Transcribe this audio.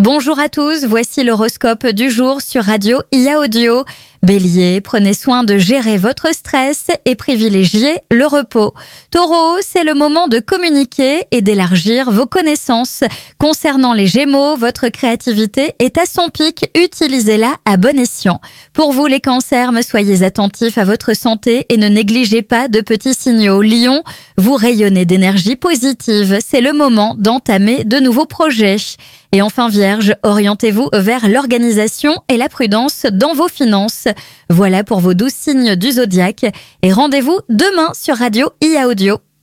Bonjour à tous, voici l'horoscope du jour sur Radio IA Audio. Bélier, prenez soin de gérer votre stress et privilégiez le repos. Taureau, c'est le moment de communiquer et d'élargir vos connaissances. Concernant les Gémeaux, votre créativité est à son pic, utilisez-la à bon escient. Pour vous les cancers, soyez attentifs à votre santé et ne négligez pas de petits signaux. Lion, vous rayonnez d'énergie positive, c'est le moment d'entamer de nouveaux projets. Et enfin Vierge, orientez-vous vers l'organisation et la prudence dans vos finances. Voilà pour vos 12 signes du zodiaque et rendez-vous demain sur Radio IA Audio.